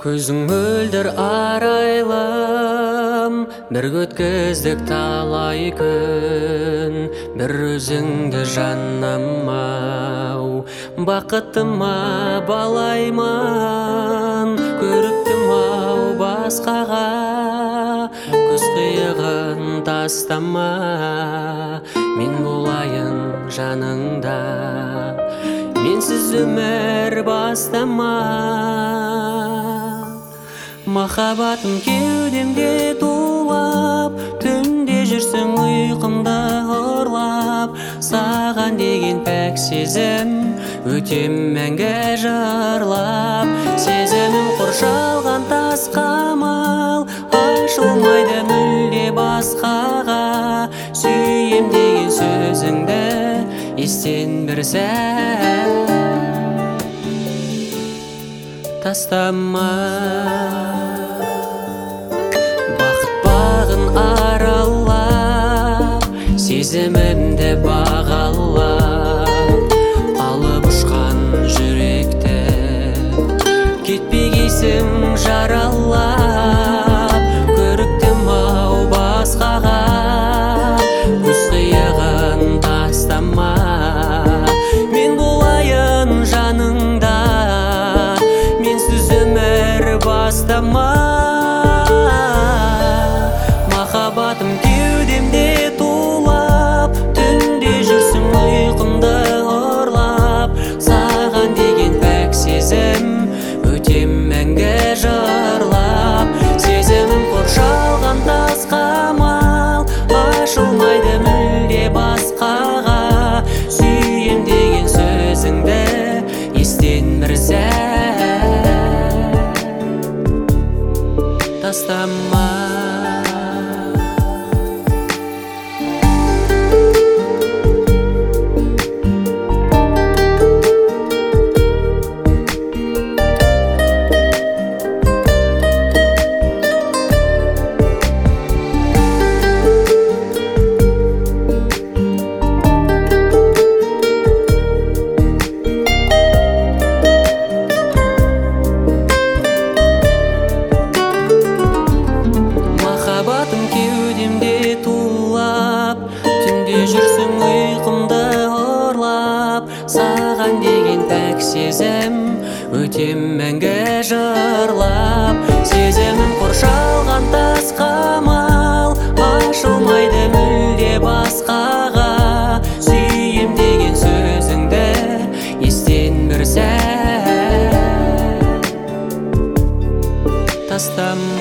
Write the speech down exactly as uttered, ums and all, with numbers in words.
Көзің мөлдір арайлым, бір өткіздік талай күн. Бір өзіңді жаным-ау, бақытыма балайман. Көріктім-ау басқаға, көз қиығын тастама. Мен болайын жаныңда, менсіз өмір бастама. Махаббатым кеудемде тулап, түнде жүрсің ұйқымда ұрлап. Саған деген пәк сезім, өтем мәңгі жырлап. Сезімім қоршалған тас қамал, ашылмайды мүлде басқаға. Сүйем деген сөзіңді естен бір сәт тастама. Бақыт бағын аралап, сезімімді бағалап. Алып ұшқан жүректі кетпегейсің жаралап. Көріктім-ау басқаға, көз қиығын тастама. Мен болайын жаныңда, менсіз өмір бастама. Махаббатым кеудемде тулап, түнде жүрсің ұйқымды ұрлап. Саған деген пәк сезім, өтем мәңгі жырлап. Сезімім қоршалған тас қамал, ашылмайды мүлде басқаға. Сүйем деген сөзіңді естен бір сәт тастама. Кеудемде тулап, түнде жүрсің ұйқымды ұрлап. Саған деген пәк сезім, өтем мәңгі жырлап. Сезімім қоршалған тас қамал, ашылмайды мүлде басқаға. Сүйем деген сөзіңді естен бір сәт тастама.